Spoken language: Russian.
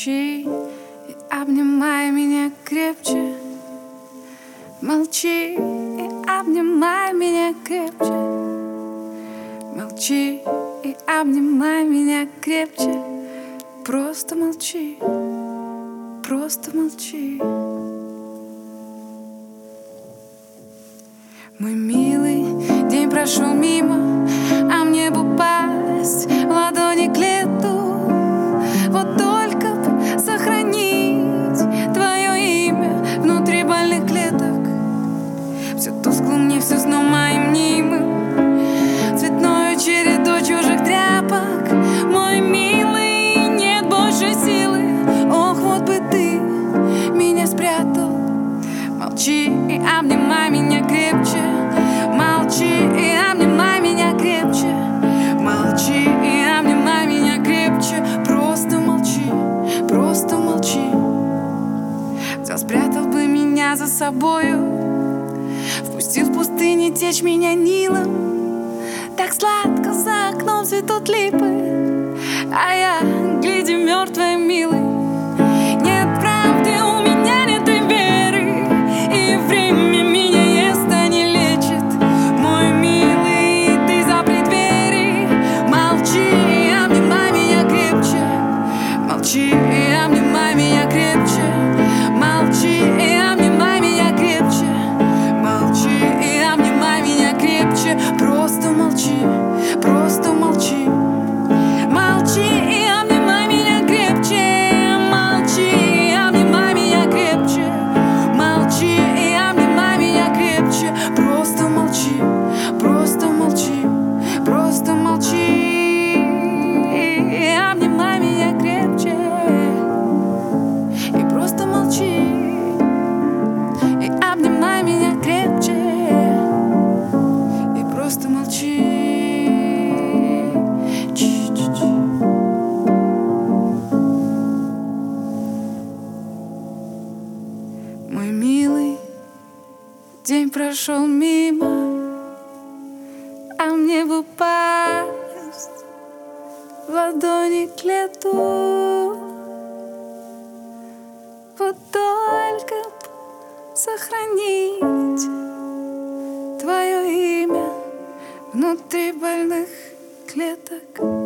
Молчи и обнимай меня крепче. Молчи и обнимай меня крепче. Молчи и обнимай меня крепче. Просто молчи, просто молчи. Мой милый, день прошел мимо, а мне бы упасть в ладони к лету. Вот только б сохранить твое имя внутри больных клеток. Все тускло мне, все сном моим мнимым, цветною чередой чужих тряпок. Мой милый, нет больше силы. Ох, вот бы ты меня спрятал. Молчи и обнимай меня крепче. Молчи и обнимай меня крепче. Молчи и обнимай меня крепче. Просто молчи, просто молчи. Взял, спрятал бы меня за собою, впустил в пустыне течь меня Нилом. Так сладко за окном цветут липы, а я, гляди, мертвая, милый. Нет правды, у меня нет и веры, и время меня ест, а не лечит. Мой милый, ты запри двери. Молчи и обнимай меня крепче. Молчи и обнимай меня крепче. Молчи и обнимай меня крепче. Молчи и обнимай меня крепче. Просто молчи, просто молчи. Молчи и обнимай меня крепче. Молчи и обнимай меня крепче. Молчи и обнимай меня крепче. Просто молчи, просто молчи, просто молчи. И обнимай меня крепче. И просто молчи. И обнимай меня крепче. И просто молчи. Мой милый, день прошел мимо, а мне бы упасть в ладони к лету. Вот только б сохранить твое имя внутри больных клеток.